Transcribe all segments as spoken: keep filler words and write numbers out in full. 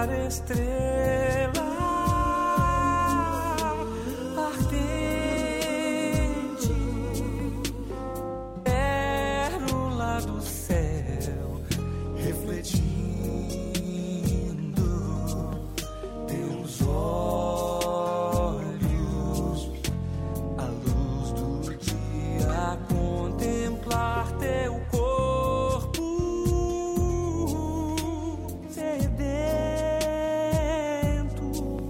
brilhar estrela ardente, pérola do céu, refletindo teus olhos, a luz do dia, contemplar teu corpo sedento,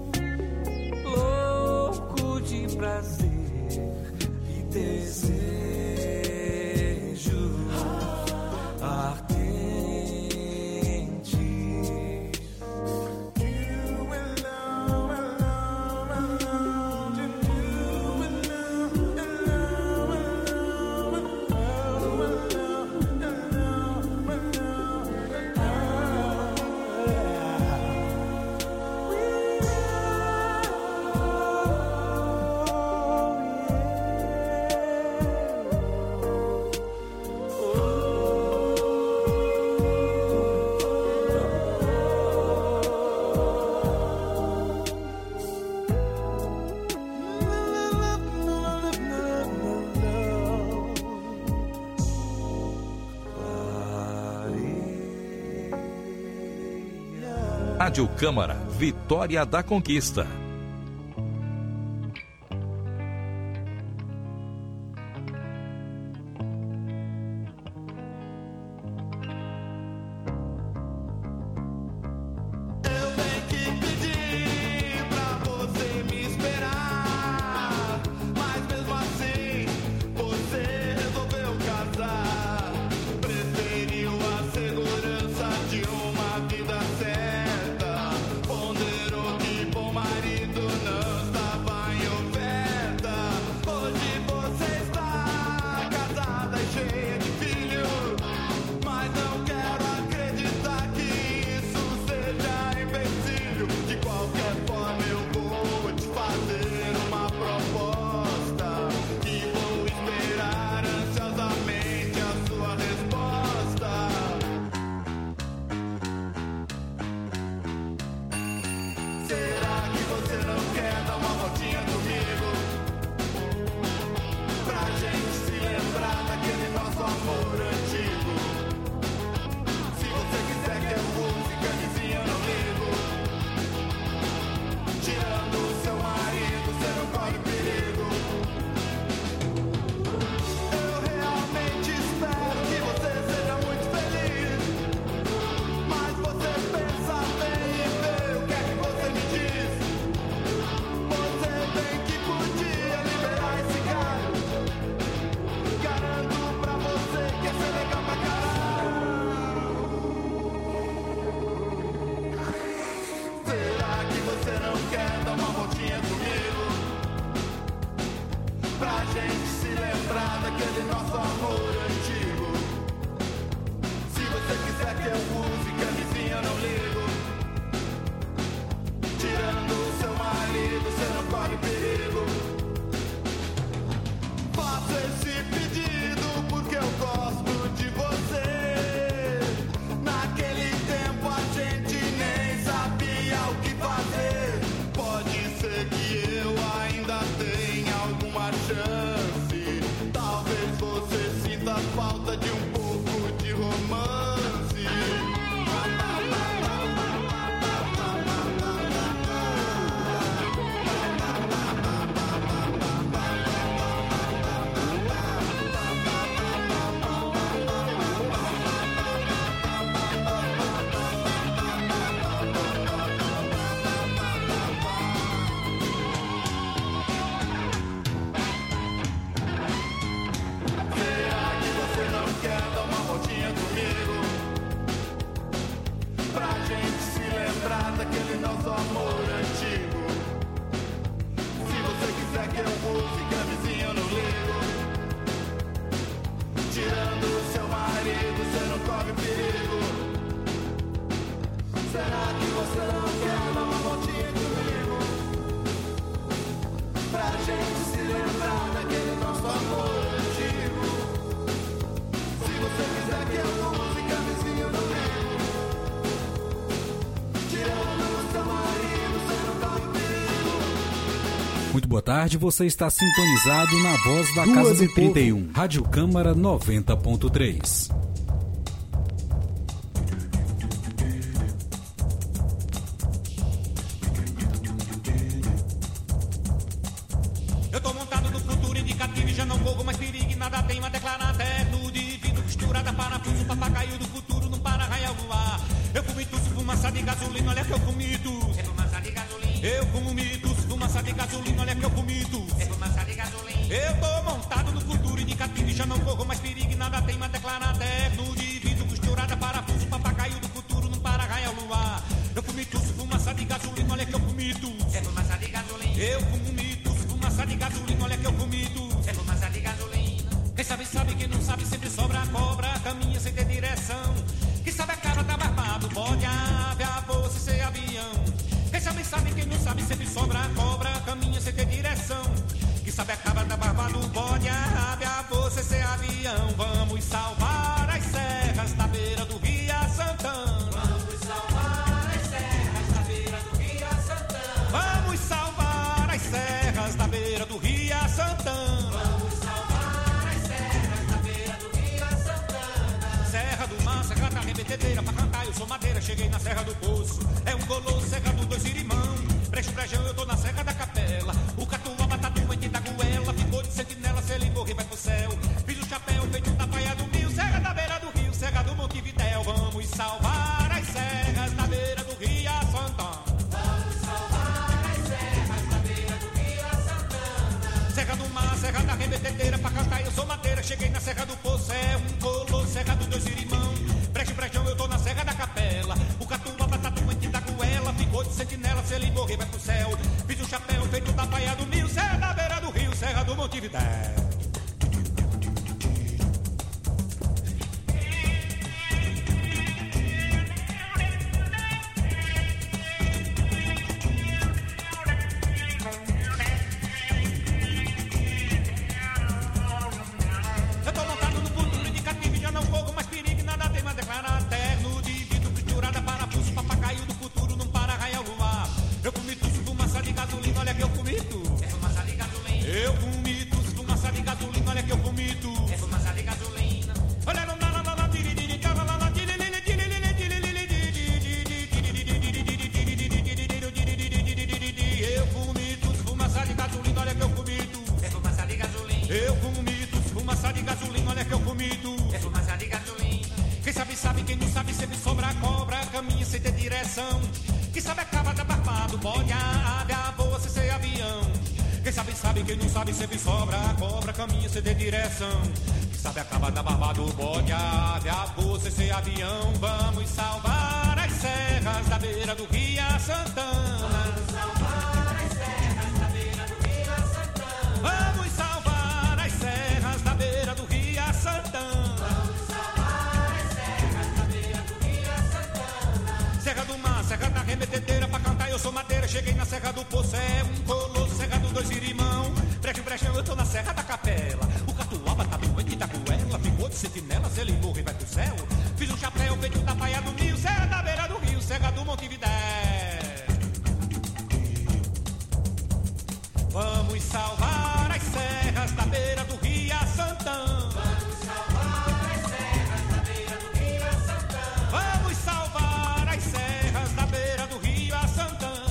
louco de prazer e desejo ardente. Rádio Câmara, Vitória da Conquista. Se você quiser que eu use camisinha no livro, tirando Muito boa tarde, você está sintonizado na Voz da Casa do trinta e um, Rádio Câmara noventa ponto três. Eu tô montado no futuro indicativo e já não corro mais perigo e nada tem a declarar eterno divino, costurada, parafuso, papagaio do futuro, não para raiar no ar. Eu fumo tuço, fumaça de gasolina, olha que eu fumo tuço. É fumaça de gasolina. Eu fumo tuço, fumaça de gasolina, olha que eu fumo tuço. É fumaça de gasolina. Eu tô montado no futuro indicativo e já não corro mais perigo e nada tem a declarar eterno divino, costurada, parafuso, papagaio do futuro, não para raiar no ar. Eu fumo tuço, fumaça de gasolina, olha que eu fumo tuço. É fumaça de gasolina. Eu fumo fumaça de gasolina, olha que eu comido. É fumaça de gasolina. Quem sabe, sabe, quem não sabe, sempre sobra a cobra, caminha sem ter direção. Quem sabe a cara tá barbado, pode ave, a bolsa ser avião. Quem sabe, sabe, quem não sabe, sempre sobra a cobra, caminha sem ter direção. Quem sabe a cara tá barbado, pode ave, a bolsa ser avião. Vamos salvar as serras da beira do Rio Santana. Vamos salvar as serras da beira do Rio Santana. Vamos salvar as serras da beira do Rio Santana. Vamos salvar as serras da beira do Rio Santana. Serra do Mar, Serra da Remetedeira, pra cantar eu sou madeira, cheguei na Serra do Poço. É um colosso, Serra do Dois Irimão. Brejo, brejão, eu tô na Serra da Capela. O catuaba tá doente da goela, ficou de sentinela, se ele morrer vai pro céu. Fiz o chapéu feito da Baía do Rio, Serra da beira do Rio, Serra do Montevidéu. Vamos salvar as serras da beira do Rio Santana. Serra do Mar, Serra da Remetedeira, pra cantar eu sou madeira, cheguei na Serra do Poço, é um colosso, Serra do Dois Irimão. Brejo, brejão, eu tô na Serra da Capela. O catuaba tá doente da goela, ficou de sentinela, se ele morrer vai pro céu. Fiz um chapéu feito da Baía do Rio, Serra da beira do Rio, Serra do Montevidéu. Quem não sabe sempre sobra a cobra, caminha sem ter direção. Quem sabe acaba da barbada, o bode, a ave, a bolsa, esse avião. Vamos salvar as serras da beira do Rio Santana. Vamos salvar as serras da beira do Rio Santana. Vamos salvar as serras da beira do Rio Santana. Vamos salvar as serras da beira do Rio Santana. Serra do Mar, Serra da Remetedeira, pra cantar eu sou madeira, cheguei na Serra do Poço, é um colosso, Serra do Dois Irimão. Brejo, brejão, eu tô na Serra da Capela. O catuaba tá doente da goela, ficou de sentinela, se ele morrer vai pro céu. Fiz um chapéu feito da Baía do Rio, Serra da beira do Rio, Serra do Montevidéu. Vamos salvar as serras da beira do Rio Santana. Vamos salvar as serras da beira do Rio Santana. Vamos salvar as serras da beira do Rio Santana.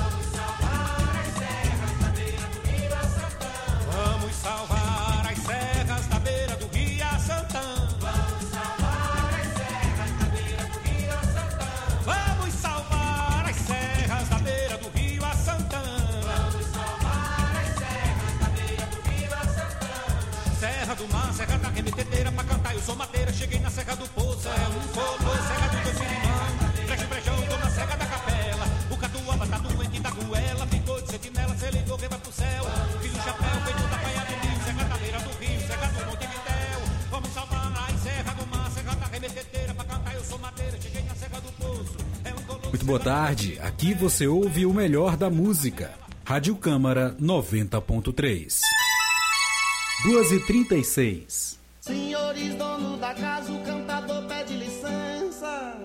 Vamos salvar as serras da beira do Rio Santana. Vamos salvar as serras da beira do Rio Santana. Vamos salvar as serras da beira do Rio Santana. Vamos salvar as serras da beira do Rio Santana. Serra do Mar, Serra da Remetedeira, pra cantar eu sou madeira, cheguei na Serra do Poço, é um colosso, Serra do Dois Irimão. Brejo, brejão, tô na Serra da Capela. O catuaba tá doente da goela, ficou de sentinela, se ele morrer vai pro céu. Fiz um chapéu feito da Baía do Rio, Serra da beira do Rio, Serra do Montevidéu. Vamos salvar a Serra do Mar, Serra da Remetedeira, pra cantar eu sou madeira, cheguei na Serra do Poço. É um colosso. Muito boa tarde, aqui você ouve o melhor da música. Rádio Câmara noventa ponto três. duas e trinta e seis. Senhores dono da casa, o cantador pede licença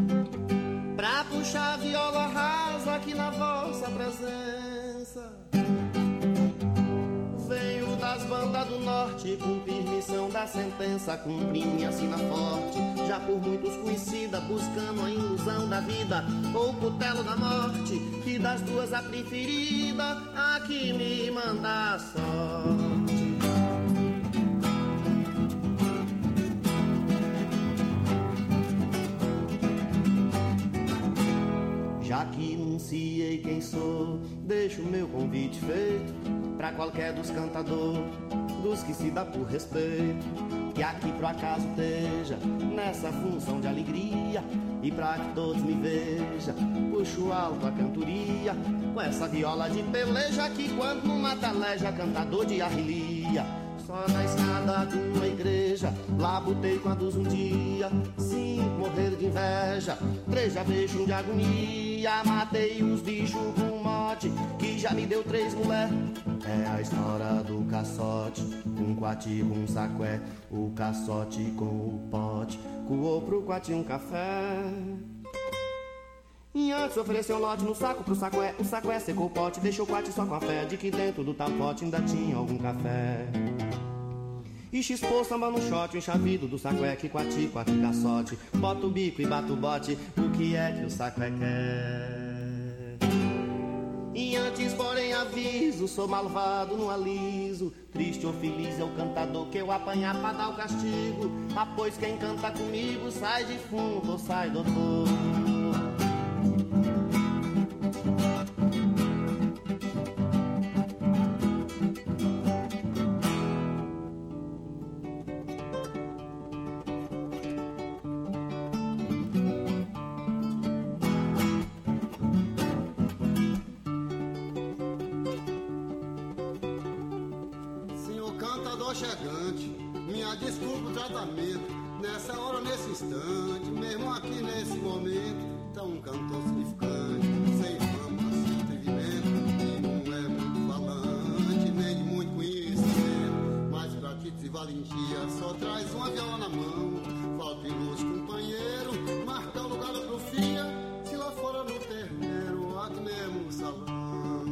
pra puxar a viola rasa aqui na vossa presença. sorte, cumprir missão da sentença, cumprir minha sina forte, já por muitos conhecida, buscando a ilusão da vida, ou o cutelo da morte, que das duas a preferida, a que me manda a sorte. Já que enunciei quem sou, deixo meu convite feito pra qualquer dos cantadores, dos que se dá por respeito, que aqui por acaso esteja nessa função de alegria, e pra que todos me vejam, puxo alto a cantoria, com essa viola de peleja que quando numa teleja cantador de arrelia. Só na escada de uma igreja, lá botei quantos um dia, cinco morreram de inveja, três já beijam de agonia, matei os bichos com mote, que já me deu três mulher. É a história do caçote, um quati com um saqué, o caçote com o pote, coou pro quati um café. E antes ofereceu um lote no saco pro saqué, o saqué secou o pote, deixou o quati só com a fé, de que dentro do tal pote ainda tinha algum café. E chispou samba no shot, o enxavido do saqué, que quati, quati caçote, bota o bico e bata o bote, o que é que o saqué quer? E antes, porém, aviso, sou malvado, não aliso, triste ou feliz é o cantador que eu apanhar pra dar o castigo, ah, pois quem canta comigo sai defunto ou sai doutor. Chegante, minha desculpa o tratamento, nessa hora, nesse instante, mesmo aqui nesse momento, tá um cantor significante, sem fama, sem atrevimento, e não é muito falante, nem de muito conhecimento, mas gratuito e valentia, só traz uma viola na mão, falta ilustre companheiro, marca o lugar da profia, se lá fora no terreiro, aqui mesmo no salão.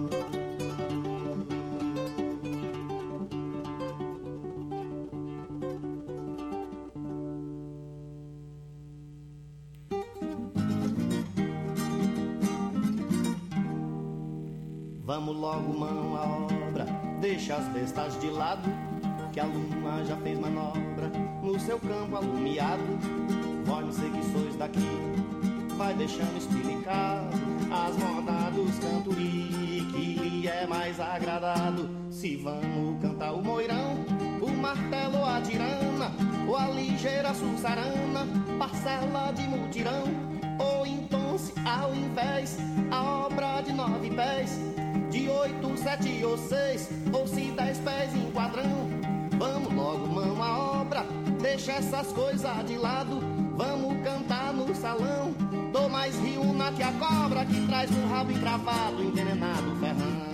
Vamos logo, mão à obra, deixa as bestas de lado, que a lua já fez manobra no seu campo alumiado. Vós não sei que sois daqui, vai deixando espilicado as modas dos canturi, que lhe é mais agradado. Se vamos cantar o moirão, o martelo, a tirana, ou a ligeira sussarana, parcela de mutirão, ou então se ao invés a obra de nove pés, de oito, sete ou seis, ou se dez pés em quadrão. Vamos logo, mão à obra, deixa essas coisas de lado, vamos cantar no salão. Dou mais riuna que a cobra que traz um rabo encravado, envenenado, ferrão.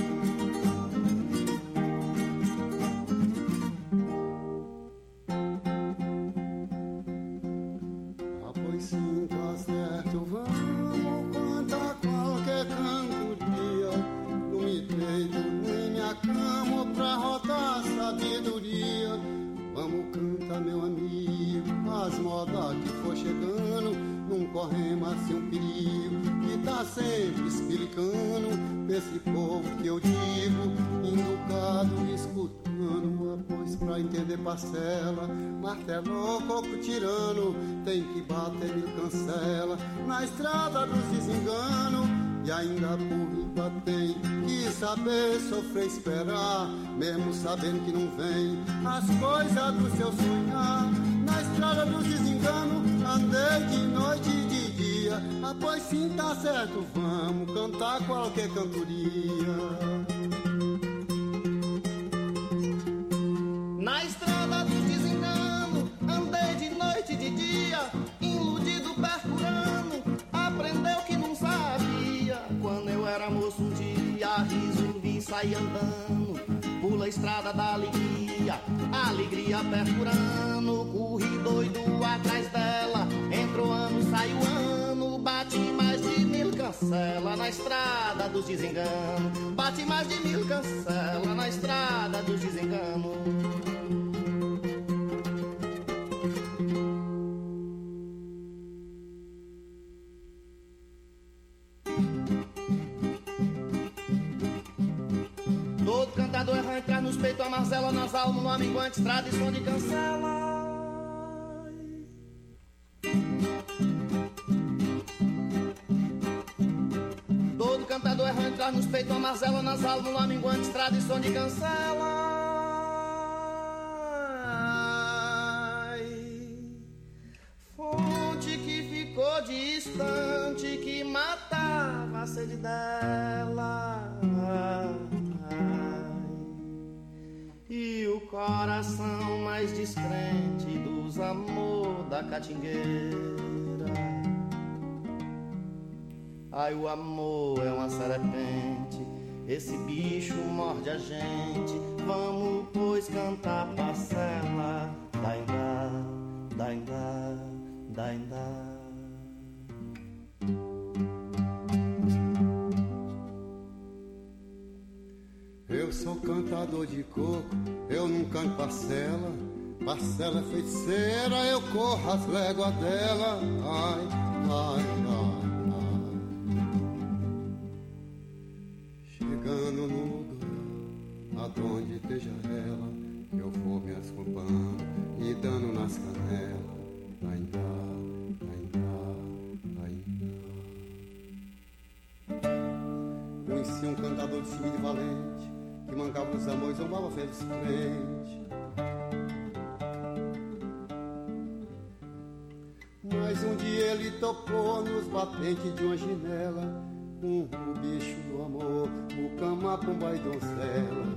Ah, pois sim, tá certo, vamos cantar qualquer cantoria. Não me deito em minha cama pra rotar sabedoria. Vamos cantar, meu amigo, as modas que for chegando, não corremos assim um perigo, que tá sempre explicando pra esse povo que eu digo, educado, escutando, pois pra entender parcela, martelo, coco tirano, tem que bater mil cancela, na estrada dos desenganos, e ainda por riba tem que saber sofrer, esperar, mesmo sabendo que não vem as coisas do seu sonhar. Na estrada dos desenganos, andei de noite e de dia. Ah, pois sim, tá certo, vamos cantar qualquer cantoria. Na estrada dos desenganos, andei de noite e de dia, iludido, perfurando, aprendeu que não sabia. Quando eu era moço um dia, riso, vim sair andando, pula a estrada da alegria, alegria perfurando, corri doido atrás dela, entrou ano, saiu ano, bati mais de mil cancela na estrada dos desenganos, bati mais de mil cancela na estrada dos desenganos. mazela nas almas, no minguante, estrada e som de cancela. Todo cantador errante traz nos peitos uma mazela nas almas, no minguante, estrada e som de cancela. Fonte que ficou distante, que matava a sede dela. E o coração mais descrente dos amor da catingueira. Ai, o amor é uma serpente, esse bicho morde a gente. Vamos, pois, cantar parcela. Daindá, daindá, daindá. Eu sou cantador de coco, eu não canto parcela. Parcela é feiticeira, eu corro as léguas dela. Ai, ai, ai, ai. Chegando no lugar, aonde esteja ela, eu vou me asculpando e dando nas canelas. Ainda, ainda, ainda. Conheci um cantador de civil valente, que mancava os amores, zombava feliz frente. Mas um dia ele topou nos batentes de uma janela, com o bicho do amor, o cama, pomba e donzela.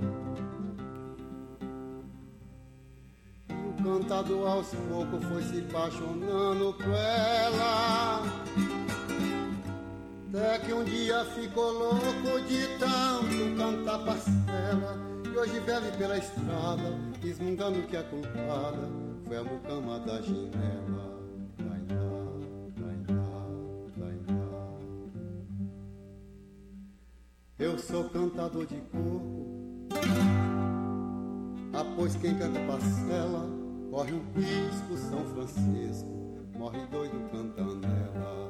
E o cantador aos poucos foi se apaixonando por ela, até que um dia ficou louco de tanto cantar parcela. E hoje bebe pela estrada, esmungando que a culpada foi a mucama da janela. Eu sou cantador de corpo, após quem canta parcela corre um risco, São Francisco morre doido cantando ela.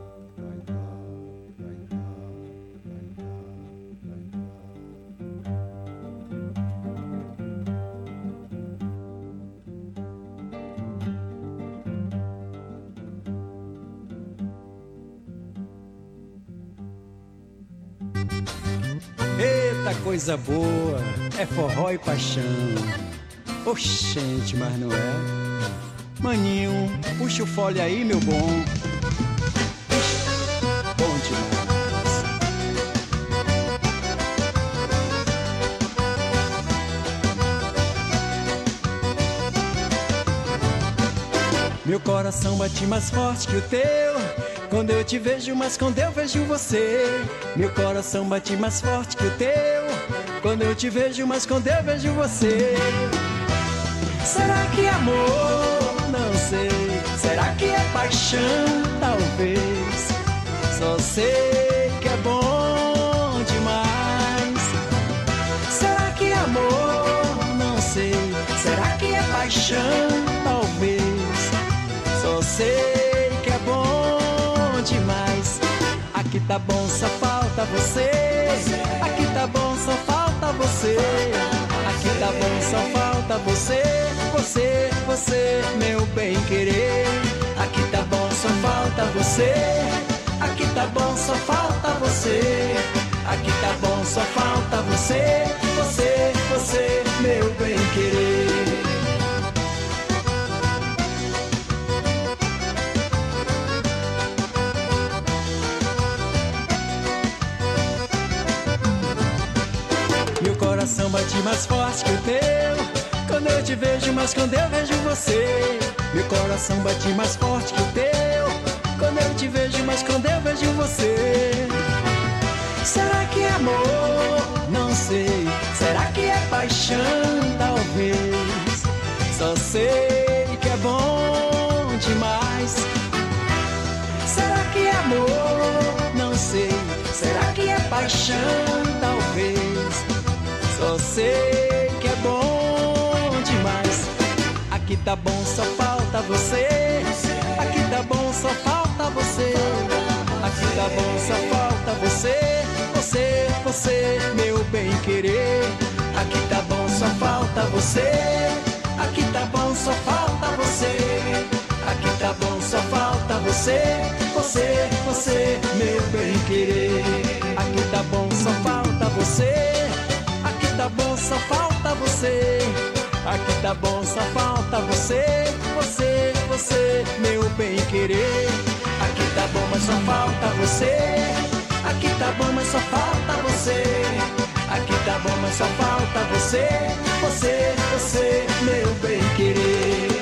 Eita coisa boa, é forró e paixão. Oxente, mas não é? Maninho, puxa o fole aí, meu bom. Bom demais. Meu coração bate mais forte que o teu quando eu te vejo, mas quando eu vejo você. Meu coração bate mais forte que o teu quando eu te vejo, mas quando eu vejo você. Será que é amor? Não sei. Será que é paixão? Talvez. Só sei que é bom demais. Será que é amor? Não sei. Será que é paixão? Talvez. Só sei que é bom demais. Aqui tá bom, só falta você. Aqui tá bom, só falta você. Aqui tá bom, só falta você. Você, você, meu bem querer. Aqui tá bom, só falta você. Aqui tá bom, só falta você. Aqui tá bom, só falta você. Você, você, meu bem querer. Meu coração bate mais forte que o teu quando eu te vejo, mas quando eu vejo você. Meu coração bate mais forte que o teu quando eu te vejo, mas quando eu vejo você. Será que é amor? Não sei. Será que é paixão? Talvez. Só sei que é bom demais. Será que é amor? Não sei. Será que é paixão? Talvez. Só sei que é bom demais. Aqui tá bom, só falta você. Aqui tá bom, só falta você. Aqui tá bom, só falta você. Você, você, meu bem querer. Aqui tá bom, só falta você. bom, só falta você, você, você, meu bem querer. Aqui tá bom, só falta você. Aqui tá bom, só falta você. Aqui tá bom, só falta você, você, você, meu bem querer. Aqui tá bom, mas só falta você. Aqui tá bom, mas só falta você. Aqui tá bom, mas só falta você, você, você, meu bem querer.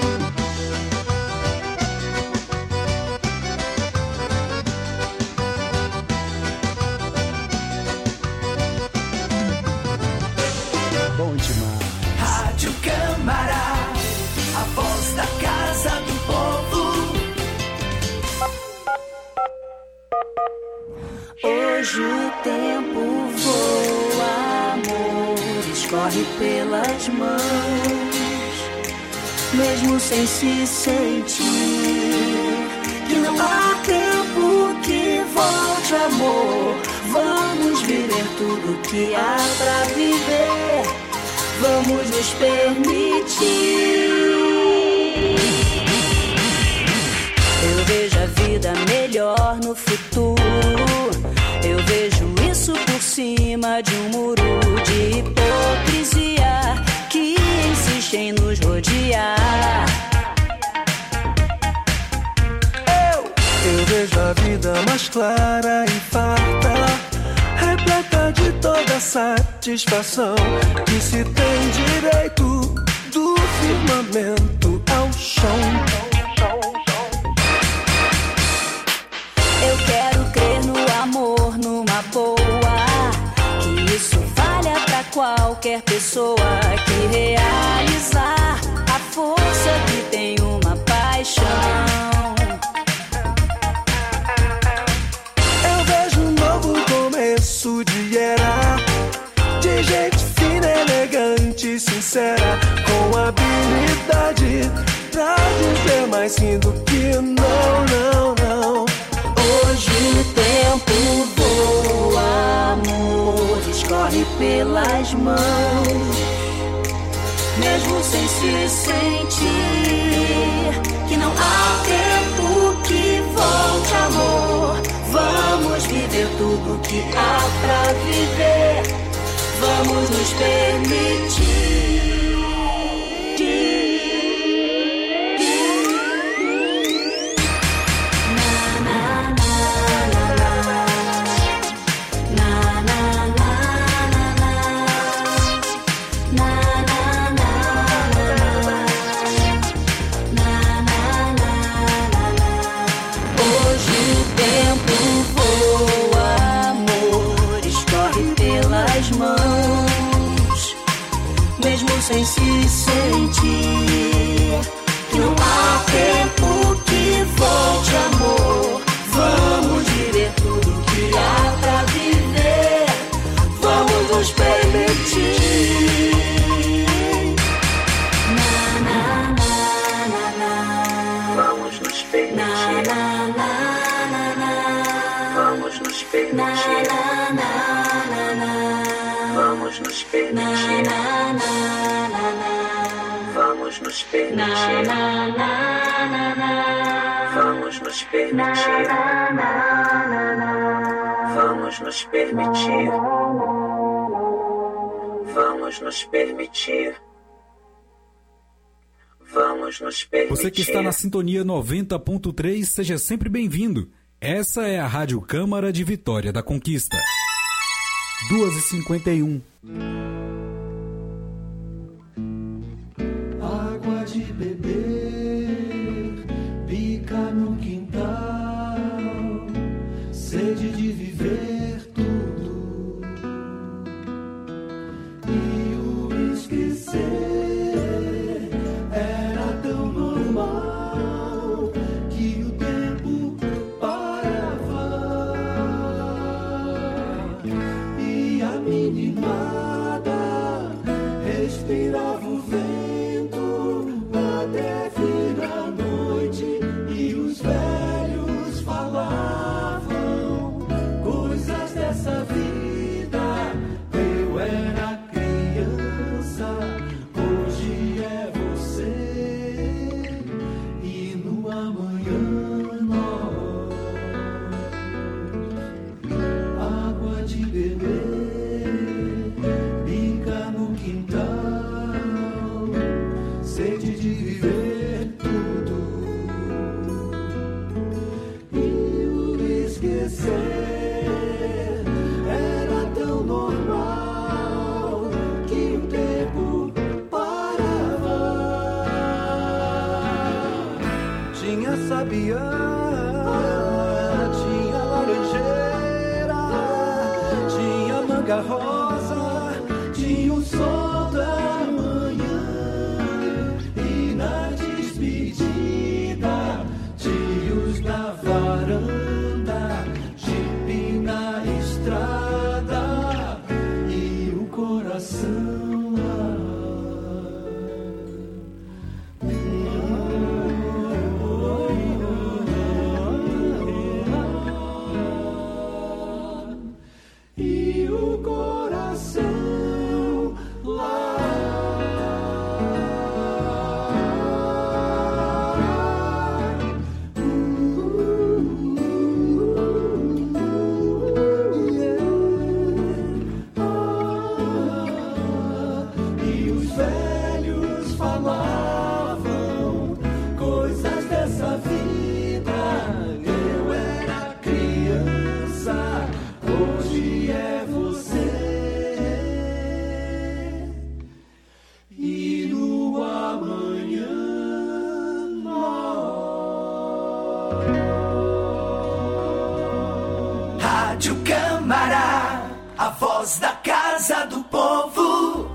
Bom demais. Rádio Câmara, a voz da casa do povo. Hoje o tempo voa, amores corre pelas mãos, mesmo sem se sentir que não há tempo que volte, amor. Vamos viver tudo que há pra viver, vamos nos permitir. Eu vejo a vida melhor no futuro. Eu vejo isso por cima de um muro de hipocrisia que insiste em nos rodear. Eu, eu vejo a vida mais clara e farta, repleta de toda satisfação, que se tem direito do firmamento ao chão. Eu quero crer no amor, numa boa, que isso valha pra qualquer pessoa que realizar a força que tem uma paixão. Eu vejo um novo começo de era, de gente fina, elegante, sincera, com habilidade pra dizer mais sim do que não, não, não. Hoje o tempo voa, amores corre pelas mãos, mesmo sem se sentir que não há tempo que volte, amor. Vamos viver tudo que há pra viver, vamos nos permitir. Sem se sentir que não há tempo que volte, amor. Vamos viver tudo que há pra viver, vamos nos permitir. Na, na, na, na, na. Vamos nos permitir. Na, na, na, na, na. Vamos nos permitir. Na, na, na, na, na. Vamos nos permitir. Na, na, na. Vamos nos permitir. Na, na, na, na. Vamos nos permitir. Na, na, na, na. Vamos nos permitir. Vamos nos permitir. Vamos nos permitir. Você que está na sintonia noventa ponto três, seja sempre bem-vindo. Essa é a Rádio Câmara de Vitória da Conquista. duas e cinquenta e um. Água de beber, pica no quintal, sede de viver tudo e o esquecer era tão normal que o tempo parava e a meninada respirava o vento até vir a noite e os velhos falavam coisas dessa piar, tinha laranjeira, tinha manga rosa, tinha o sol da manhã. E na despedida, tios na varanda, jipe na estrada e o coração lá. E o coração lá. E os velhos falavam coisas dessa vida. Eu era criança, hoje é você. E no amanhã nós. Rádio Câmara, a voz da Casa do Povo.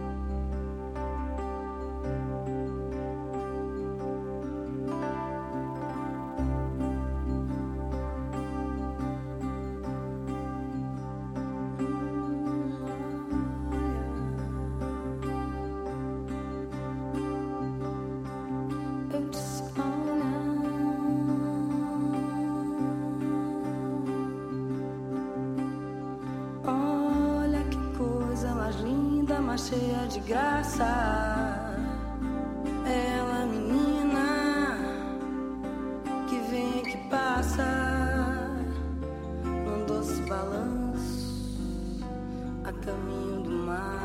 Eu disse, olha, olha que coisa mais linda, mais cheia de graça. Ela, menina, que vem, que passa, num doce balanço, a caminho do mar.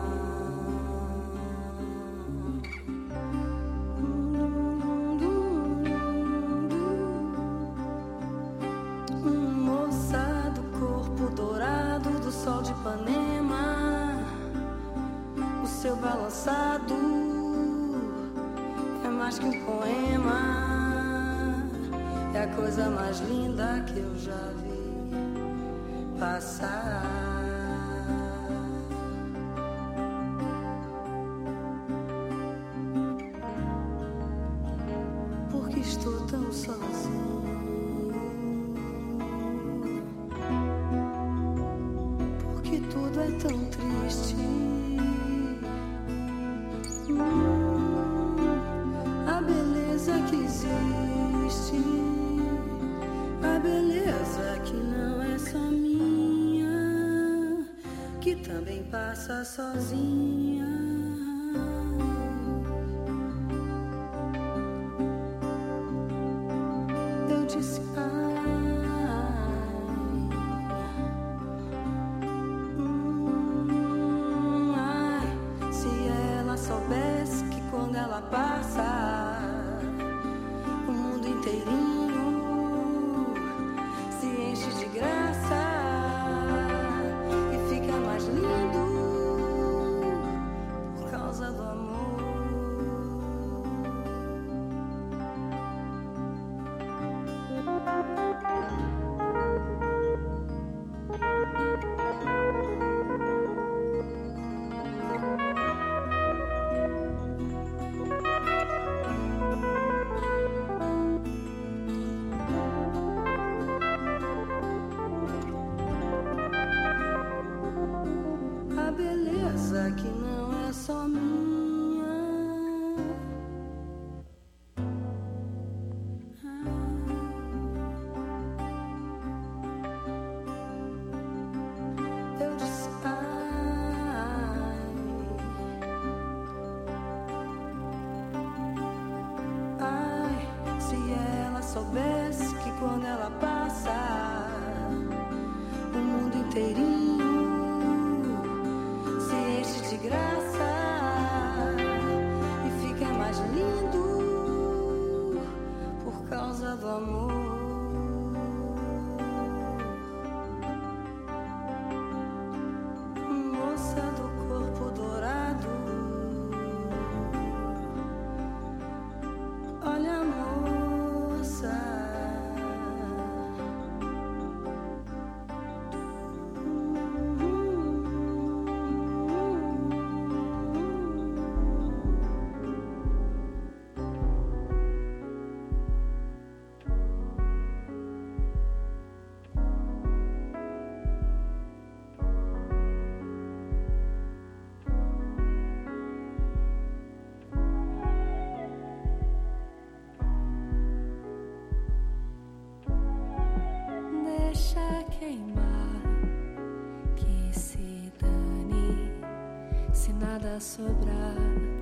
Moça do corpo dourado do sol de Ipanema, o seu balançado é mais que um poema, é a coisa mais linda que eu já vi passar. Porque estou tão sozinho, porque tudo é tão triste. Hum, a beleza que existe, a beleza que não é só minha, que também passa sozinha. Eu disse, hum, ai, se ela soubesse que quando ela passa, o mundo inteirinho se enche de graça e fica mais lindo por causa do amor. A beleza que não é só minha. Eu disse, ai, ai, se ela soubesse que quando ela passa, o mundo inteirinho se enche de graça queimar, que se dane, se nada sobrar.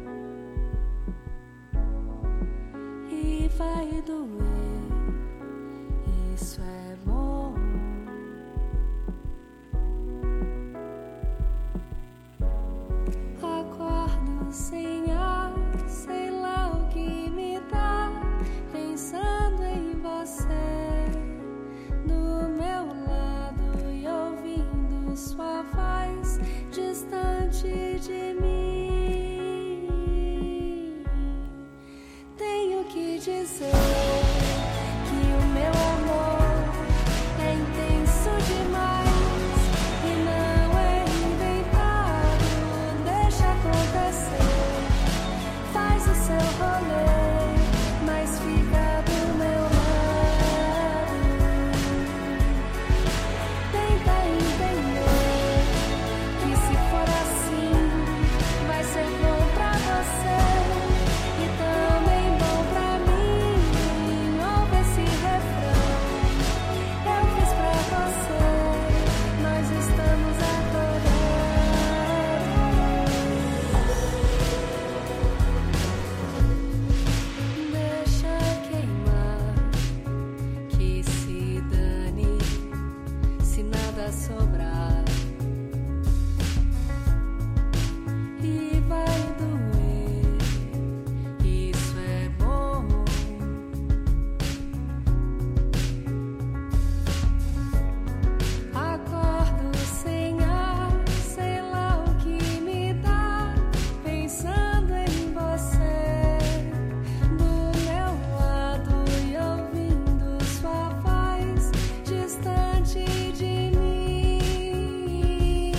E vai doer, isso é bom. Acordo sem ar, sei lá o que me dá, pensando em você, do meu lado e ouvindo sua voz distante de mim. Tenho que dizer que o meu amor é intenso demais e não é inventado. Deixa acontecer, faz o seu rolê, mas fica do meu lado. Tenta entender que se for assim vai ser bom pra você e também bom pra mim. Ouve esse refrão, eu fiz pra você, nós estamos acordados. Deixa queimar, que se dane, se nada sobrar. E vai doer, isso é bom. Acordo sem ar, sei lá o que me dá, pensando em você, do meu lado e ouvindo sua voz distante de mim.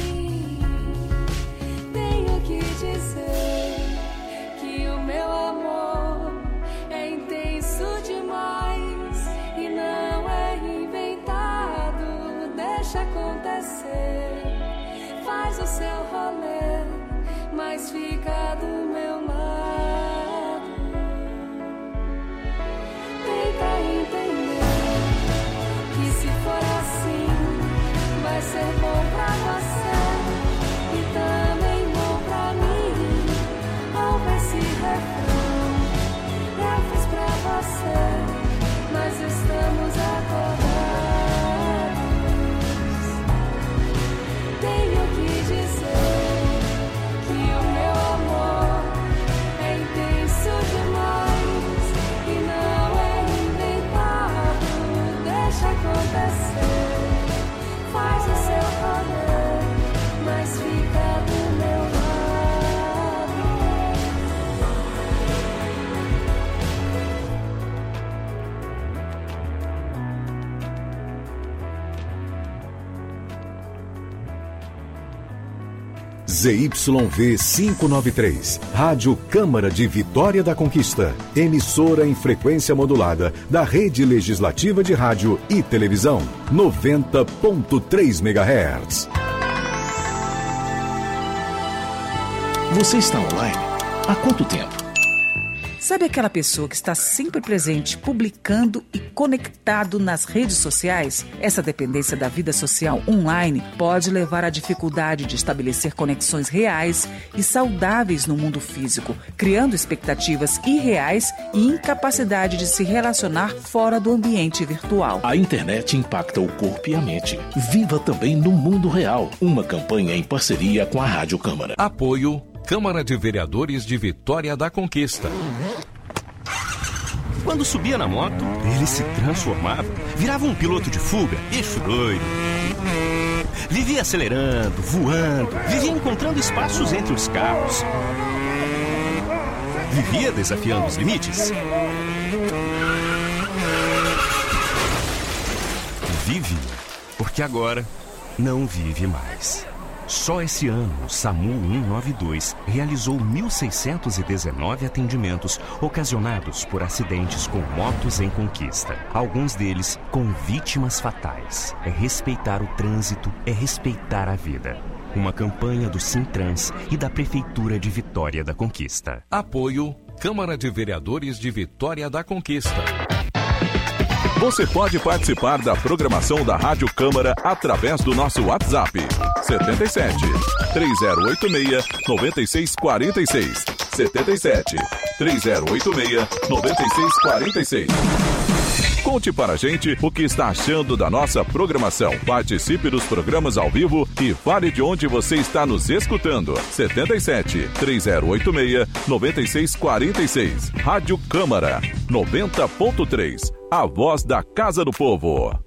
Tenho que dizer que o meu amor é intenso demais e não é inventado. Deixa acontecer, faz o seu rolê, mas fica do meu lado. Tenta entender que se for assim vai ser bom pra você e também bom pra mim. Ouve esse refrão, eu fiz pra você, nós estamos acordados. Tenho que dizer que o meu amor é intenso demais e não é inventado. Deixa acontecer, faz o seu rolê, mas fica do meu lado. Z Y V quinhentos e noventa e três, Rádio Câmara de Vitória da Conquista, emissora em frequência modulada da Rede Legislativa de Rádio e Televisão, noventa ponto três megahertz. Você está online? Há quanto tempo? Sabe aquela pessoa que está sempre presente, publicando e conectado nas redes sociais? Essa dependência da vida social online pode levar à dificuldade de estabelecer conexões reais e saudáveis no mundo físico, criando expectativas irreais e incapacidade de se relacionar fora do ambiente virtual. A internet impacta o corpo e a mente. Viva também no mundo real. Uma campanha em parceria com a Rádio Câmara. Apoio Câmara de Vereadores de Vitória da Conquista. Quando subia na moto, ele se transformava, virava um piloto de fuga, eixo doido. Vivia acelerando, voando, vivia encontrando espaços entre os carros. Vivia desafiando os limites. Vive, porque agora não vive mais. Só esse ano, o SAMU cento e noventa e dois realizou mil seiscentos e dezenove atendimentos ocasionados por acidentes com motos em conquista. Alguns deles com vítimas fatais. É respeitar o trânsito, é respeitar a vida. Uma campanha do Sintrans e da Prefeitura de Vitória da Conquista. Apoio Câmara de Vereadores de Vitória da Conquista. Você pode participar da programação da Rádio Câmara através do nosso WhatsApp setenta e sete, três zero oito seis, nove seis quatro seis. setenta e sete, três zero oito seis, nove seis quatro seis. Conte para a gente o que está achando da nossa programação. Participe dos programas ao vivo e fale de onde você está nos escutando. setenta e sete, três zero oito seis, nove seis quatro seis. Rádio Câmara noventa ponto três. A voz da Casa do Povo.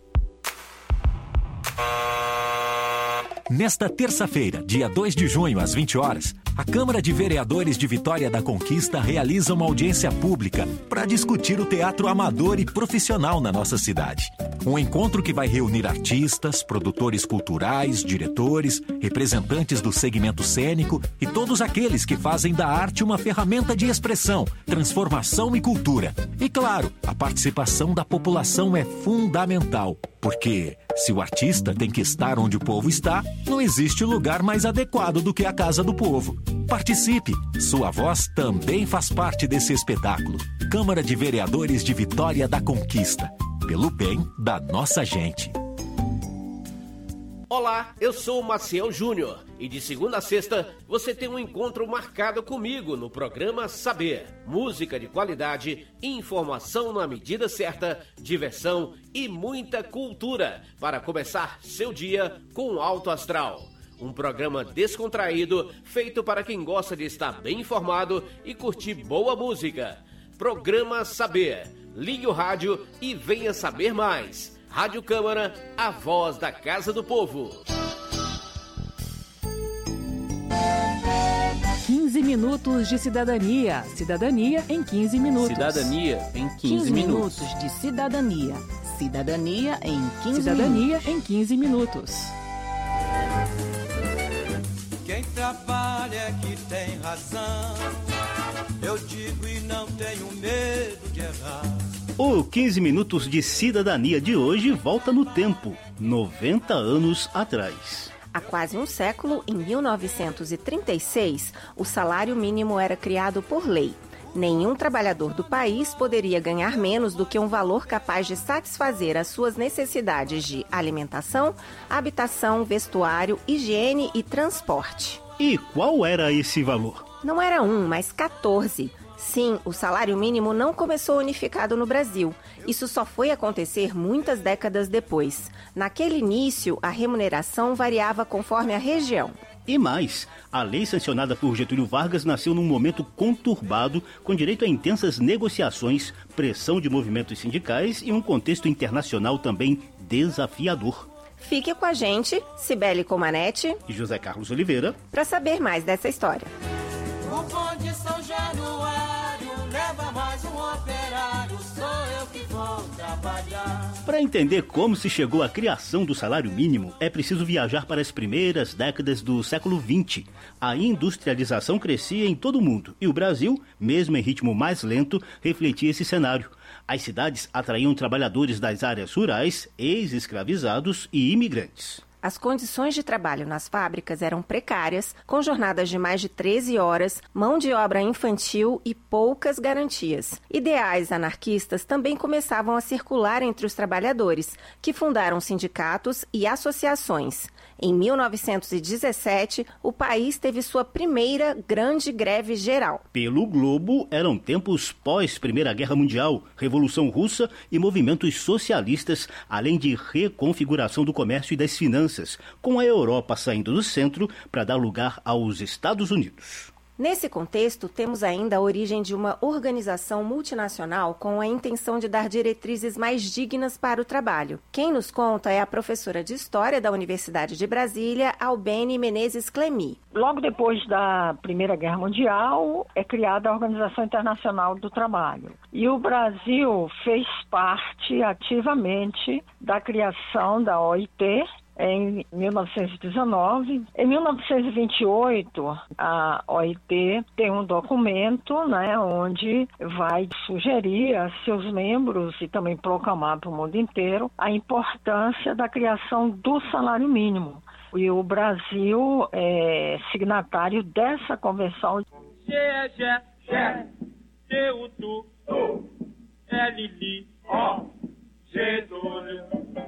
Nesta terça-feira, dia dois de junho, às vinte horas, a Câmara de Vereadores de Vitória da Conquista realiza uma audiência pública para discutir o teatro amador e profissional na nossa cidade. Um encontro que vai reunir artistas, produtores culturais, diretores, representantes do segmento cênico e todos aqueles que fazem da arte uma ferramenta de expressão, transformação e cultura. E claro, a participação da população é fundamental, porque se o artista tem que estar onde o povo está, não existe lugar mais adequado do que a Casa do Povo. Participe! Sua voz também faz parte desse espetáculo. Câmara de Vereadores de Vitória da Conquista. Pelo bem da nossa gente. Olá, eu sou o Maciel Júnior e de segunda a sexta você tem um encontro marcado comigo no programa Saber. Música de qualidade, informação na medida certa, diversão e muita cultura para começar seu dia com alto astral. Um programa descontraído, feito para quem gosta de estar bem informado e curtir boa música. Programa Saber. Ligue o rádio e venha saber mais. Rádio Câmara, a voz da Casa do Povo. quinze minutos de cidadania. Cidadania em quinze minutos. Cidadania em quinze, quinze minutos. minutos de cidadania. Cidadania em quinze Cidadania minutos. em quinze minutos. Quem trabalha é que tem razão. Eu digo e não tenho medo de errar. O quinze Minutos de Cidadania de hoje volta no tempo, noventa anos atrás. Há quase um século, em mil novecentos e trinta e seis, o salário mínimo era criado por lei. Nenhum trabalhador do país poderia ganhar menos do que um valor capaz de satisfazer as suas necessidades de alimentação, habitação, vestuário, higiene e transporte. E qual era esse valor? Não era um, mas quatorze. Sim, o salário mínimo não começou unificado no Brasil. Isso só foi acontecer muitas décadas depois. Naquele início, a remuneração variava conforme a região. E mais, a lei sancionada por Getúlio Vargas nasceu num momento conturbado, com direito a intensas negociações, pressão de movimentos sindicais e um contexto internacional também desafiador. Fique com a gente, Cibele Comanete e José Carlos Oliveira, para saber mais dessa história. O bonde São Januário leva mais um operário, sou eu que vou trabalhar. Para entender como se chegou à criação do salário mínimo, é preciso viajar para as primeiras décadas do século vinte. A industrialização crescia em todo o mundo e o Brasil, mesmo em ritmo mais lento, refletia esse cenário. As cidades atraíam trabalhadores das áreas rurais, ex-escravizados e imigrantes. As condições de trabalho nas fábricas eram precárias, com jornadas de mais de treze horas, mão de obra infantil e poucas garantias. Ideais anarquistas também começavam a circular entre os trabalhadores, que fundaram sindicatos e associações. Em mil novecentos e dezessete, o país teve sua primeira grande greve geral. Pelo globo, eram tempos pós-Primeira Guerra Mundial, Revolução Russa e movimentos socialistas, além de reconfiguração do comércio e das finanças, com a Europa saindo do centro para dar lugar aos Estados Unidos. Nesse contexto, temos ainda a origem de uma organização multinacional com a intenção de dar diretrizes mais dignas para o trabalho. Quem nos conta é a professora de História da Universidade de Brasília, Albene Menezes Clemy. Logo depois da Primeira Guerra Mundial, é criada a Organização Internacional do Trabalho. E o Brasil fez parte ativamente da criação da O I T, em mil novecentos e dezenove. Em mil novecentos e vinte e oito, a O I T tem um documento, né, onde vai sugerir a seus membros e também proclamar para o mundo inteiro a importância da criação do salário mínimo. E o Brasil é signatário dessa convenção. G é Gé, Gé, G U, Tu, Tu, L, Li, O, Getúlio.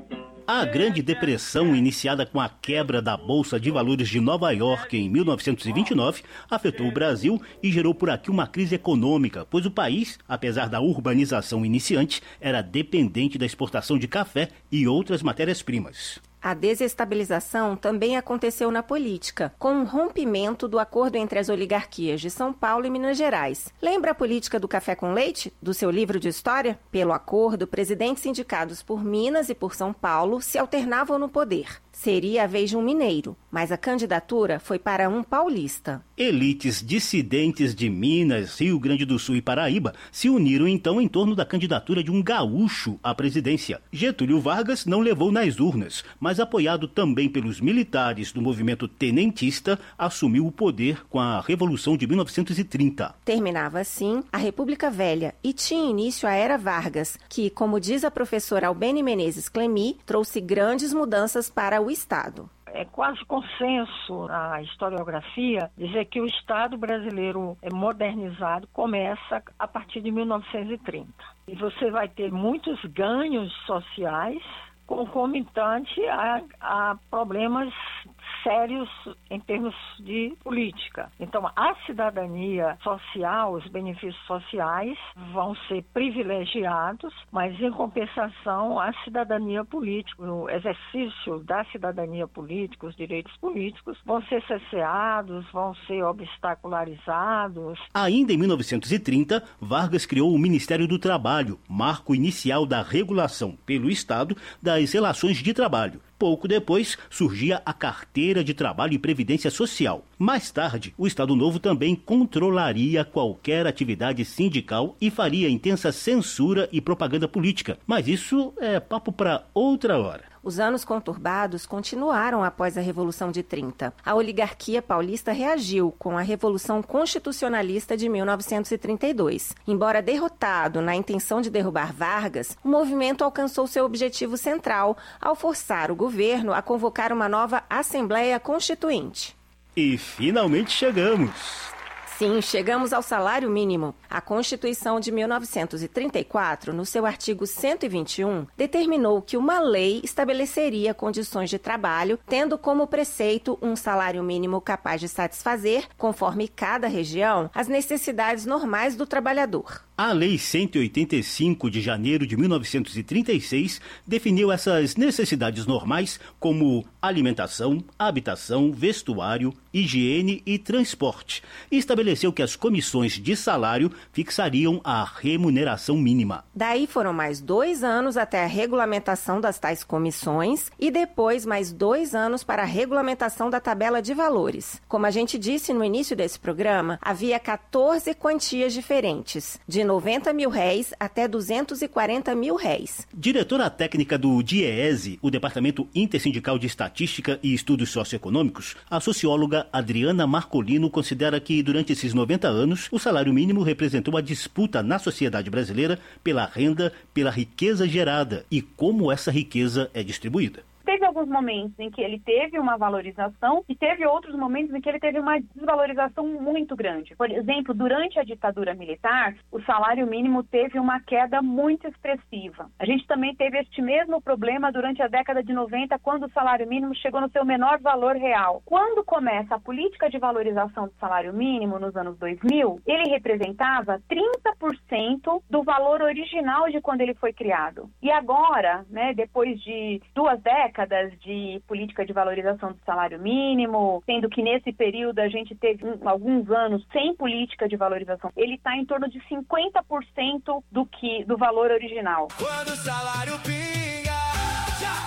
A Grande Depressão, iniciada com a quebra da Bolsa de Valores de Nova York em mil novecentos e vinte e nove, afetou o Brasil e gerou por aqui uma crise econômica, pois o país, apesar da urbanização iniciante, era dependente da exportação de café e outras matérias-primas. A desestabilização também aconteceu na política, com o rompimento do acordo entre as oligarquias de São Paulo e Minas Gerais. Lembra a política do café com leite, do seu livro de história? Pelo acordo, presidentes indicados por Minas e por São Paulo se alternavam no poder. Seria a vez de um mineiro, mas a candidatura foi para um paulista. Elites dissidentes de Minas, Rio Grande do Sul e Paraíba se uniram então em torno da candidatura de um gaúcho à presidência. Getúlio Vargas não levou nas urnas, mas apoiado também pelos militares do movimento tenentista, assumiu o poder com a Revolução de mil novecentos e trinta. Terminava assim a República Velha e tinha início a Era Vargas, que, como diz a professora Albene Menezes Clemy, trouxe grandes mudanças para o Estado. É quase consenso na historiografia dizer que o Estado brasileiro modernizado começa a partir de mil novecentos e trinta. E você vai ter muitos ganhos sociais concomitante a, a problemas sérios em termos de política. Então, a cidadania social, os benefícios sociais vão ser privilegiados, mas em compensação a cidadania política, o exercício da cidadania política, os direitos políticos vão ser cerceados, vão ser obstacularizados. Ainda em mil novecentos e trinta, Vargas criou o Ministério do Trabalho, marco inicial da regulação pelo Estado das relações de trabalho. Pouco depois, surgia a Carteira de Trabalho e Previdência Social. Mais tarde, o Estado Novo também controlaria qualquer atividade sindical e faria intensa censura e propaganda política. Mas isso é papo para outra hora. Os anos conturbados continuaram após a Revolução de trinta. A oligarquia paulista reagiu com a Revolução Constitucionalista de mil novecentos e trinta e dois. Embora derrotado na intenção de derrubar Vargas, o movimento alcançou seu objetivo central ao forçar o governo a convocar uma nova Assembleia Constituinte. E finalmente chegamos! Sim, chegamos ao salário mínimo. A Constituição de mil novecentos e trinta e quatro, no seu artigo cento e vinte e um, determinou que uma lei estabeleceria condições de trabalho, tendo como preceito um salário mínimo capaz de satisfazer, conforme cada região, as necessidades normais do trabalhador. A Lei cento e oitenta e cinco de janeiro de mil novecentos e trinta e seis definiu essas necessidades normais como alimentação, habitação, vestuário, higiene e transporte. E estabeleceu que as comissões de salário fixariam a remuneração mínima. Daí foram mais dois anos até a regulamentação das tais comissões e depois mais dois anos para a regulamentação da tabela de valores. Como a gente disse no início desse programa, havia quatorze quantias diferentes, de noventa mil réis até duzentos e quarenta mil réis. Diretora técnica do DIEESE, o Departamento Intersindical de Estatística e Estudos Socioeconômicos, a socióloga Adriana Marcolino considera que durante esses noventa anos, o salário mínimo representou a disputa na sociedade brasileira pela renda, pela riqueza gerada e como essa riqueza é distribuída. Teve alguns momentos em que ele teve uma valorização e teve outros momentos em que ele teve uma desvalorização muito grande. Por exemplo, durante a ditadura militar, o salário mínimo teve uma queda muito expressiva. A gente também teve este mesmo problema durante a década de noventa, quando o salário mínimo chegou no seu menor valor real. Quando começa a política de valorização do salário mínimo, nos anos dois mil, ele representava trinta por cento do valor original de quando ele foi criado. E agora, né, depois de duas décadas, décadas de política de valorização do salário mínimo, sendo que nesse período a gente teve um, alguns anos sem política de valorização. Ele está em torno de cinquenta por cento do, que, do valor original. Quando o salário pinga, já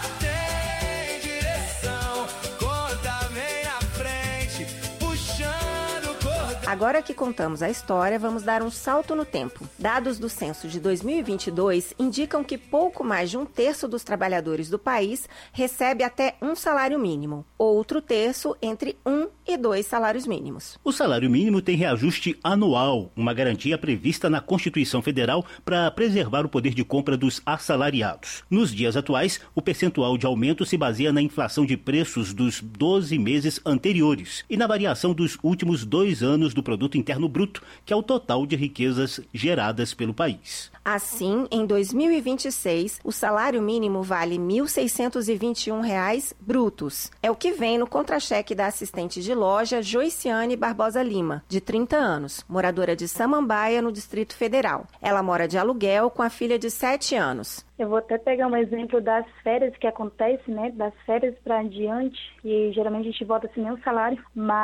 tem direção, conta vem na frente, puxando o cordão. Agora que contamos a história, vamos dar um salto no tempo. Dados do censo de dois mil e vinte e dois indicam que pouco mais de um terço dos trabalhadores do país recebe até um salário mínimo. Outro terço entre um e dois salários mínimos. O salário mínimo tem reajuste anual, uma garantia prevista na Constituição Federal para preservar o poder de compra dos assalariados. Nos dias atuais, o percentual de aumento se baseia na inflação de preços dos doze meses anteriores e na variação dos últimos dois anos do Produto Interno Bruto, que é o total de riquezas geradas pelo país. Assim, em dois mil e vinte e seis, o salário mínimo vale mil seiscentos e vinte e um reais brutos. É o que vem no contra-cheque da assistente de loja Joiciane Barbosa Lima, de trinta anos, moradora de Samambaia, no Distrito Federal. Ela mora de aluguel com a filha de sete anos. Eu vou até pegar um exemplo das férias que acontece, né? Das férias para adiante, e geralmente a gente volta sem nenhum salário,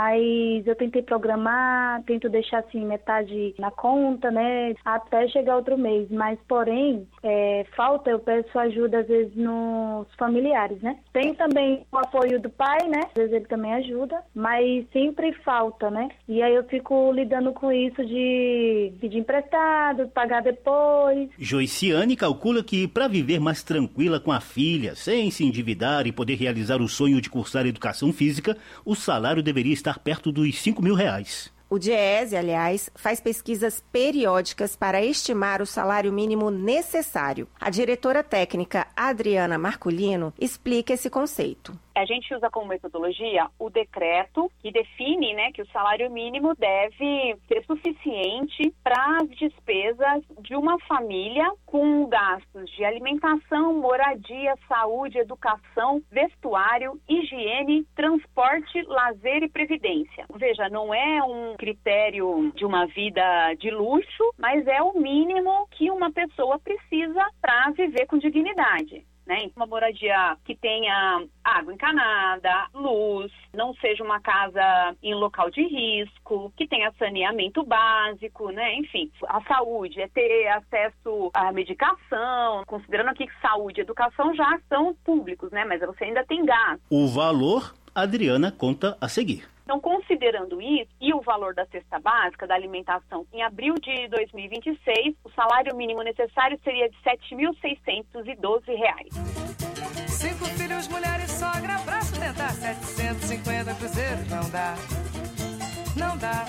mas eu tentei programar, tento deixar assim metade na conta, né? Até chegar outro mês, mas porém, é, falta, eu peço ajuda às vezes nos familiares, né? Tem também o apoio do pai, né? Às vezes ele também ajuda, mas sempre falta, né? E aí eu fico lidando com isso de pedir emprestado, pagar depois. Joiciane calcula que para viver mais tranquila com a filha, sem se endividar e poder realizar o sonho de cursar educação física, o salário deveria estar perto dos cinco mil reais. O DIEESE, aliás, faz pesquisas periódicas para estimar o salário mínimo necessário. A diretora técnica Adriana Marculino explica esse conceito. A gente usa como metodologia o decreto que define, né, que o salário mínimo deve ser suficiente para as despesas de uma família com gastos de alimentação, moradia, saúde, educação, vestuário, higiene, transporte, lazer e previdência. Veja, não é um critério de uma vida de luxo, mas é o mínimo que uma pessoa precisa para viver com dignidade. Né? Uma moradia que tenha água encanada, luz, não seja uma casa em local de risco, que tenha saneamento básico, né? Enfim, a saúde é ter acesso à medicação, considerando aqui que saúde e educação já são públicos, né? Mas você ainda tem gasto. O valor, a Adriana conta a seguir. Então, considerando isso e o valor da cesta básica da alimentação, em abril de dois mil e vinte e seis, o salário mínimo necessário seria de sete mil seiscentos e doze reais. Cinco filhos, mulher e sogra, pra sustentar setecentos e cinquenta cruzeiros, não dá, não dá,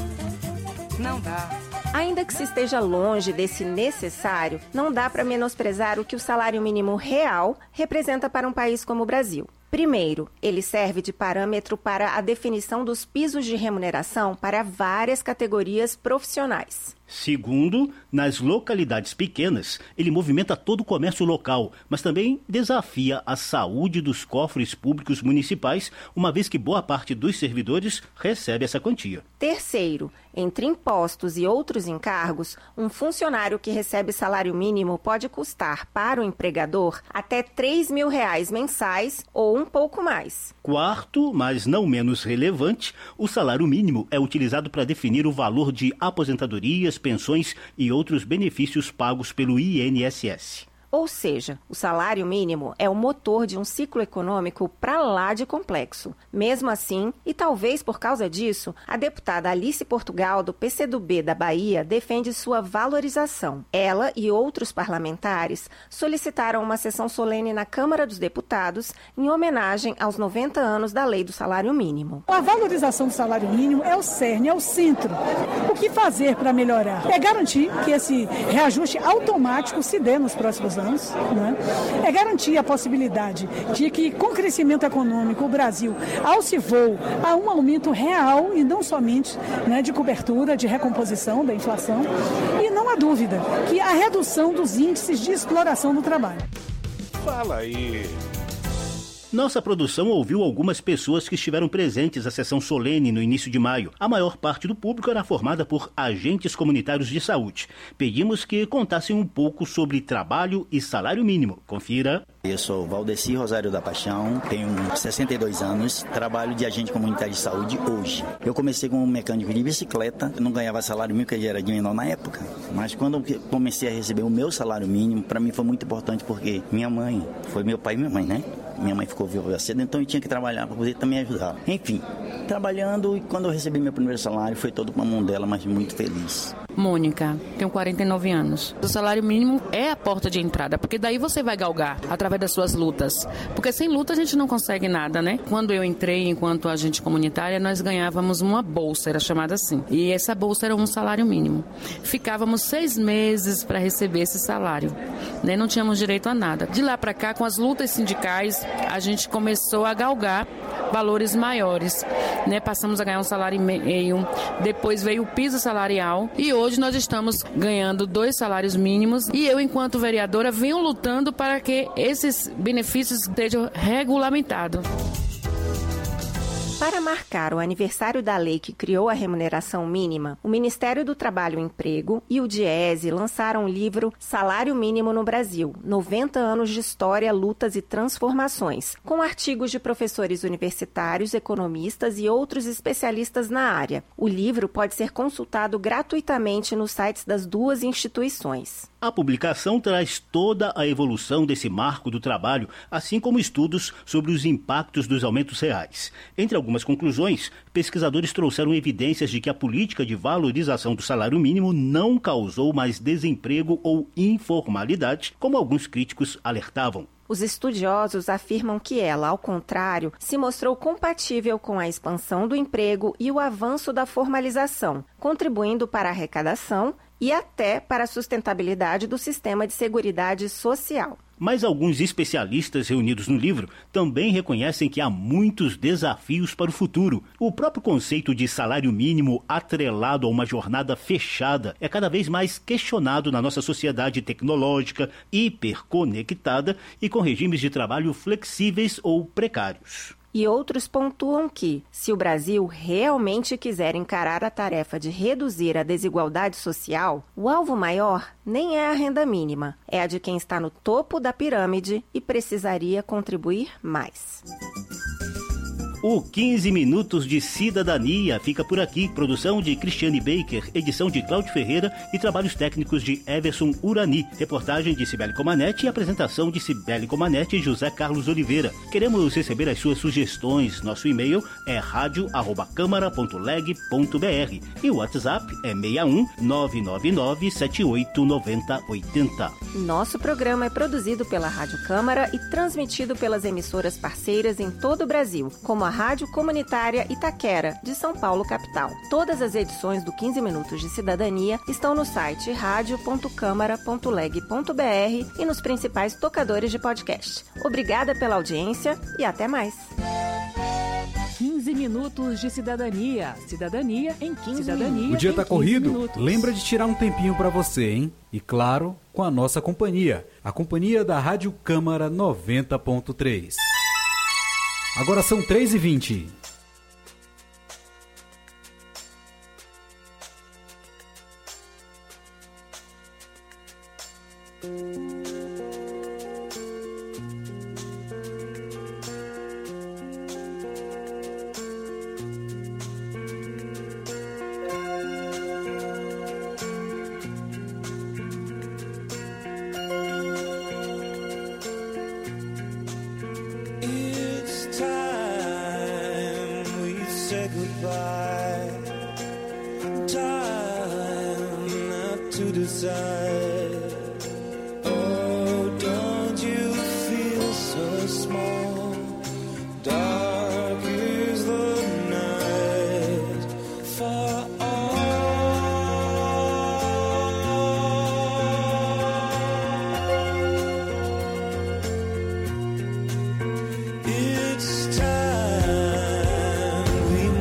não dá. Ainda que se esteja longe desse necessário, não dá para menosprezar o que o salário mínimo real representa para um país como o Brasil. Primeiro, ele serve de parâmetro para a definição dos pisos de remuneração para várias categorias profissionais. Segundo, nas localidades pequenas, ele movimenta todo o comércio local, mas também desafia a saúde dos cofres públicos municipais, uma vez que boa parte dos servidores recebe essa quantia. Terceiro, entre impostos e outros encargos, um funcionário que recebe salário mínimo pode custar para o empregador até três mil reais mensais ou um pouco mais. Quarto, mas não menos relevante, o salário mínimo é utilizado para definir o valor de aposentadorias, pensões e outros benefícios pagos pelo I N S S. Ou seja, o salário mínimo é o motor de um ciclo econômico para lá de complexo. Mesmo assim, e talvez por causa disso, a deputada Alice Portugal, do P C do B da Bahia, defende sua valorização. Ela e outros parlamentares solicitaram uma sessão solene na Câmara dos Deputados em homenagem aos noventa anos da Lei do Salário Mínimo. A valorização do salário mínimo é o cerne, é o centro. O que fazer para melhorar? É garantir que esse reajuste automático se dê nos próximos anos. Né? É garantir a possibilidade de que, com o crescimento econômico, o Brasil alce voo a um aumento real e não somente, né, de cobertura, de recomposição da inflação. E não há dúvida que a redução dos índices de exploração do trabalho. Fala aí. Nossa produção ouviu algumas pessoas que estiveram presentes à sessão solene no início de maio. A maior parte do público era formada por agentes comunitários de saúde. Pedimos que contassem um pouco sobre trabalho e salário mínimo. Confira. Eu sou Valdeci Rosário da Paixão, tenho sessenta e dois anos, trabalho de agente comunitário de saúde hoje. Eu comecei como mecânico de bicicleta, eu não ganhava salário mínimo, porque era de menor na época. Mas quando eu comecei a receber o meu salário mínimo, para mim foi muito importante, porque minha mãe, foi meu pai e minha mãe, né? Minha mãe ficou viúva cedo, então eu tinha que trabalhar para poder também ajudar. Enfim, trabalhando, e quando eu recebi meu primeiro salário, foi todo para a mão dela, mas muito feliz. Mônica, tenho quarenta e nove anos. O salário mínimo é a porta de entrada, porque daí você vai galgar através das suas lutas. Porque sem luta a gente não consegue nada, né? Quando eu entrei enquanto agente comunitária, nós ganhávamos uma bolsa, era chamada assim. E essa bolsa era um salário mínimo. Ficávamos seis meses para receber esse salário, né? Não tínhamos direito a nada. De lá para cá, com as lutas sindicais, a gente começou a galgar valores maiores, né? Passamos a ganhar um salário e meio, depois veio o piso salarial e hoje nós estamos ganhando dois salários mínimos e eu, enquanto vereadora, venho lutando para que esses benefícios sejam regulamentados. Para marcar o aniversário da lei que criou a remuneração mínima, o Ministério do Trabalho e Emprego e o DIEESE lançaram o livro Salário Mínimo no Brasil, noventa anos de história, lutas e transformações, com artigos de professores universitários, economistas e outros especialistas na área. O livro pode ser consultado gratuitamente nos sites das duas instituições. A publicação traz toda a evolução desse marco do trabalho, assim como estudos sobre os impactos dos aumentos reais. Entre algumas conclusões, pesquisadores trouxeram evidências de que a política de valorização do salário mínimo não causou mais desemprego ou informalidade, como alguns críticos alertavam. Os estudiosos afirmam que ela, ao contrário, se mostrou compatível com a expansão do emprego e o avanço da formalização, contribuindo para a arrecadação e até para a sustentabilidade do sistema de seguridade social. Mas alguns especialistas reunidos no livro também reconhecem que há muitos desafios para o futuro. O próprio conceito de salário mínimo atrelado a uma jornada fechada é cada vez mais questionado na nossa sociedade tecnológica, hiperconectada e com regimes de trabalho flexíveis ou precários. E outros pontuam que, se o Brasil realmente quiser encarar a tarefa de reduzir a desigualdade social, o alvo maior nem é a renda mínima, é a de quem está no topo da pirâmide e precisaria contribuir mais. O quinze Minutos de Cidadania fica por aqui. Produção de Cristiane Baker, edição de Cláudio Ferreira e trabalhos técnicos de Everson Urani. Reportagem de Cibele Comanete e apresentação de Cibele Comanete e José Carlos Oliveira. Queremos receber as suas sugestões. Nosso e-mail é rádio arroba câmara ponto leg ponto br e o WhatsApp é seis um nove nove nove sete oito nove zero oito zero. Nosso programa é produzido pela Rádio Câmara e transmitido pelas emissoras parceiras em todo o Brasil, como a Rádio Comunitária Itaquera, de São Paulo, capital. Todas as edições do quinze Minutos de Cidadania estão no site rádio ponto câmara ponto leg ponto br e nos principais tocadores de podcast. Obrigada pela audiência e até mais. quinze Minutos de Cidadania. Cidadania em quinze Cidadania minutos. O dia tá corrido? Minutos. Lembra de tirar um tempinho para você, hein? E claro, com a nossa companhia, a companhia da Rádio Câmara noventa ponto três. Agora são três e vinte.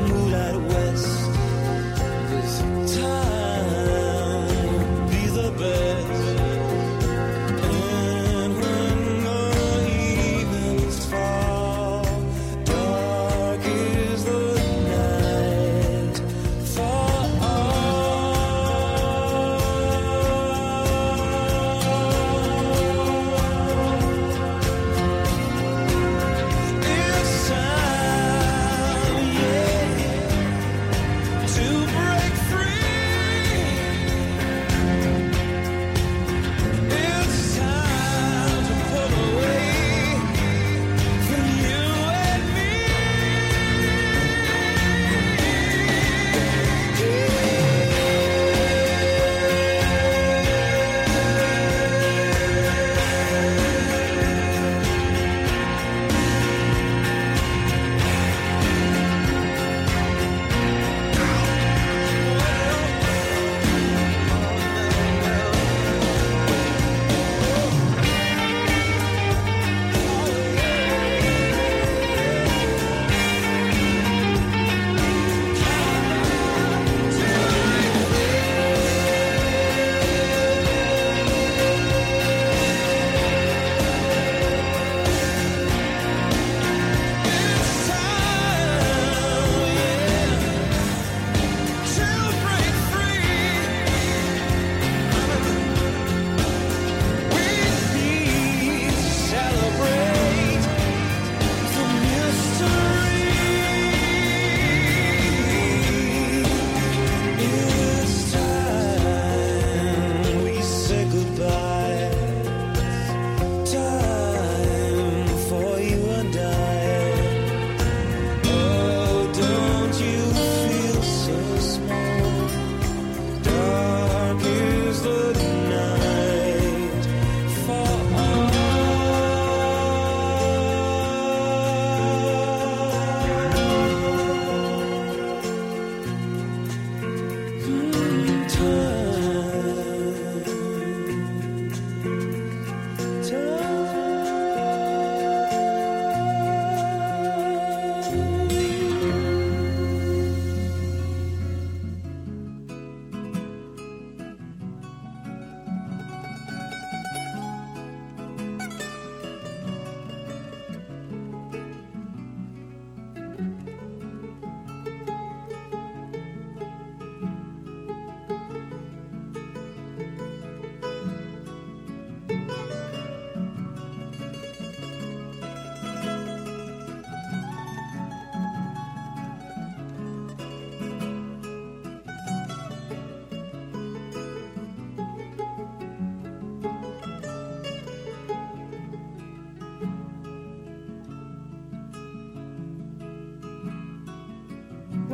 The best.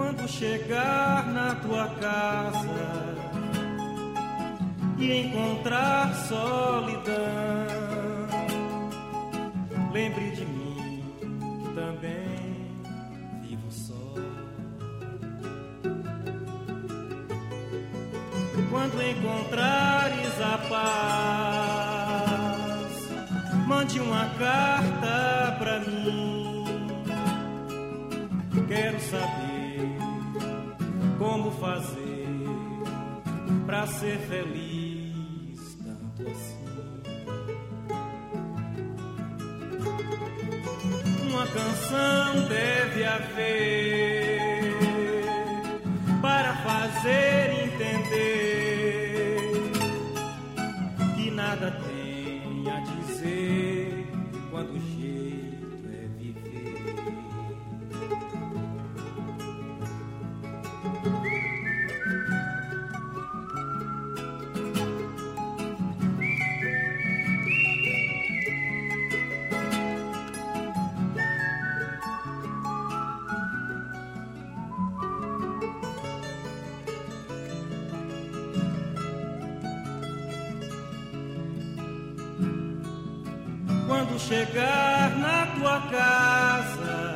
Quando chegar na tua casa e encontrar solidão, lembre de mim, que também vivo só. Quando encontrares a paz, mande uma carta pra mim. Quero saber como fazer pra ser feliz tanto assim. Uma canção deve haver para fazer entender que nada tem a dizer quando o jeito é viver. Quando chegar na tua casa